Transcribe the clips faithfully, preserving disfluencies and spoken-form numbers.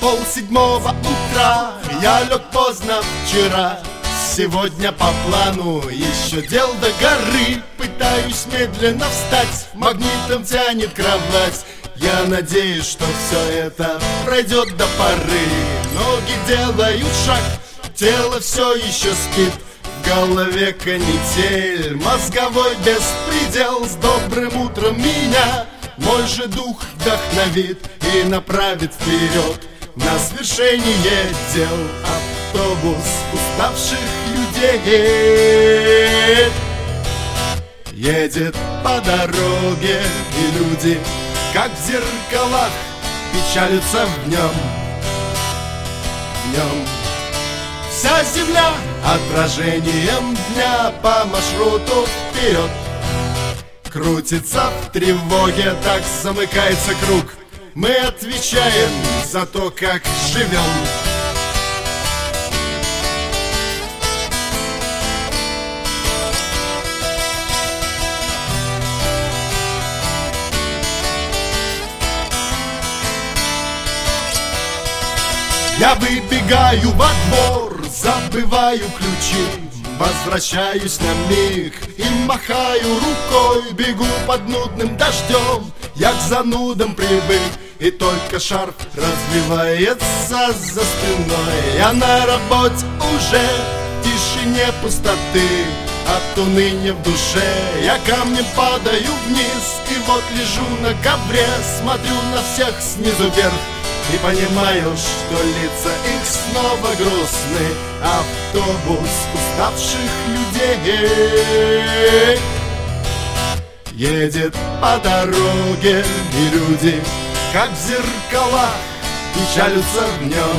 Полседьмого утра, я лег поздно вчера. Сегодня по плану еще дел до горы. Пытаюсь медленно встать, магнитом тянет кровать. Я надеюсь, что все это пройдет до поры. Ноги делают шаг, тело все еще спит. В голове канитель, мозговой беспредел. С добрым утром меня мой же дух вдохновит и направит вперед на свершение дел. Автобус уставших людей едет по дороге, и люди, как в зеркалах, печалятся в нем, в нем. Вся земля отражением дня по маршруту вперед крутится в тревоге, так замыкается круг. Мы отвечаем за то, как живем. Я выбегаю во двор, забываю ключи, возвращаюсь на миг и махаю рукой. Бегу под нудным дождем, я к занудам привык, и только шарф развивается за спиной. Я на работе уже, в тишине пустоты, от уныния в душе я камнем падаю вниз. И вот лежу на ковре, смотрю на всех снизу вверх и понимаю, что лица их снова грустны. Автобус уставших людей едет по дороге, и люди, как в зеркалах, печалятся в нем,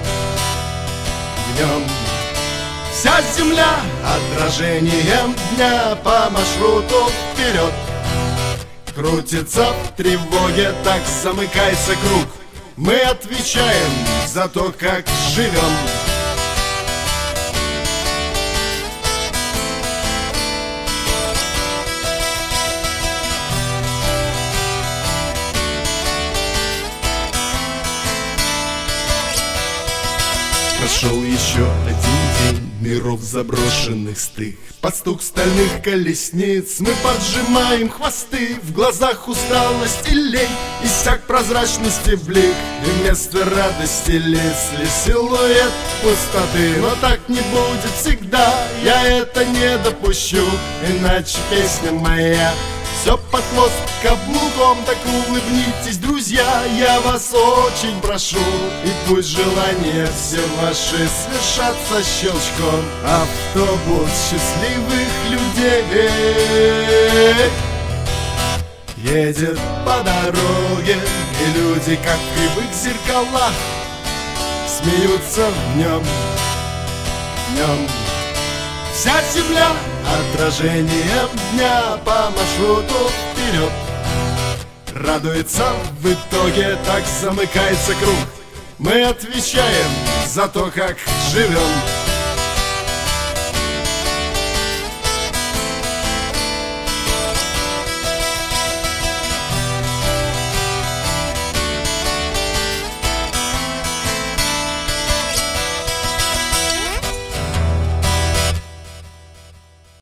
в нем. Вся земля отражением дня по маршруту вперед крутится в тревоге, так замыкается круг. Мы отвечаем за то, как живем. Прошел еще один день, миров заброшенных стых. Под стук стальных колесниц мы поджимаем хвосты. В глазах усталость и лень, иссяк прозрачности блик, и вместо радости лесли силуэт пустоты. Но так не будет всегда, я это не допущу, иначе песня моя все под хвост каблуком. Так улыбнитесь, друзья, я вас очень прошу, и пусть желания все ваши свершатся щелчком. Автобус счастливых людей едет по дороге, и люди, как и в их зеркалах, смеются в нем, в нем. Вся земля отражением дня по маршруту вперед радуется в итоге, так замыкается круг. Мы отвечаем за то, как живем.